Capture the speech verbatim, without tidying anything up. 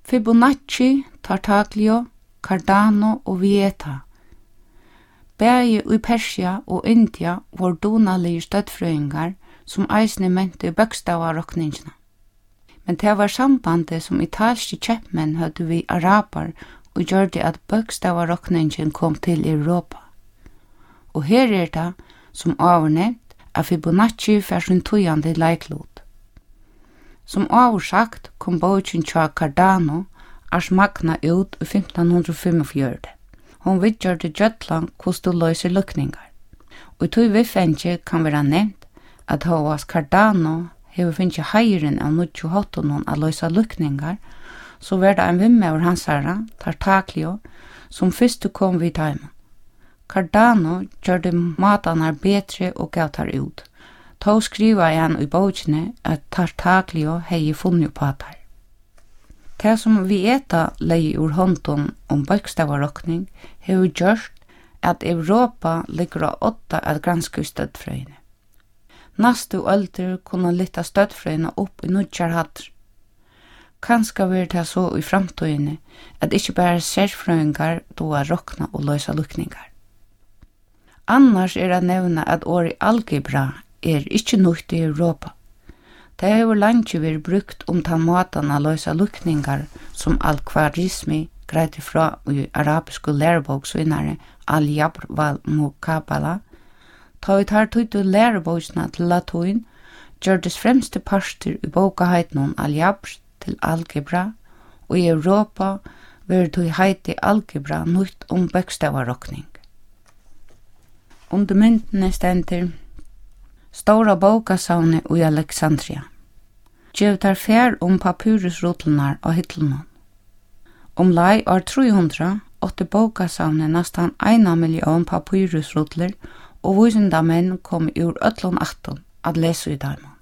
Fibonacci, Tartaglia, Cardano og Vieta. Bæði i Persia og India var donalige støddfrøyngar som eisne mente bøkstavarokningina. Men det var sambandet som italske kjeppmenn hadde vi araber og gjorde at bøkstavarokningen kom til Europa. Og her er det, som avnevnt, at Fibonacci fer sin tøyande leiklot. Som avsagt kom boken tja Cardano Ars Magna ut i femten fyrtifem. Hon vidgjørte gjøtlan hos du løser lukningar. Og i tog vifenje kan vera nevnt at Hovas Cardano hever finnje heiren av nutjo hottonon a løsa lukningar, så var det en vimme over hans herra, Tartaglia, som fyrst kom vid taimen. Cardano gjørte matanar betre og gav tar ut. Tå skriva han i bokene at Tartaglia hei funnet på tar. Det som vi eta lei ur håndton om bøkstavarokning hever gjort at Europa ligger av åtta at granska støddfrøyene. Nastu ölder kunne litta støddfrøyene opp i nudjar hatter. Kanska vil det så i framtøyene at ikkje bare særfrøyngar doa rokna og løsa lukningar. Annars er det nevna at året algebra er ikkje nytt i Europa. Det har langt vært brukt om ta måten å løse lukningar som al-Khwarizmi greide fra i arabiske lærebåksvinnere al-Jabr wal-Muqabala. Ta vi tar tøyde lærebåksene til latin, gjørdes fremste parster i bokaheitnon al-Jabr til algebra, og i Europa var tøy heiti algebra nytt om bøkstavarokning. Under myndene stender Stora bókasavni i Alexandria. Gjev tar fær om papyrusrotlenar av hittelnån. Om lei år tre hundre åtte bókasavni nastan eina million papyrusrotler og vísindamenn kom ur öllum atton at lesa i dem.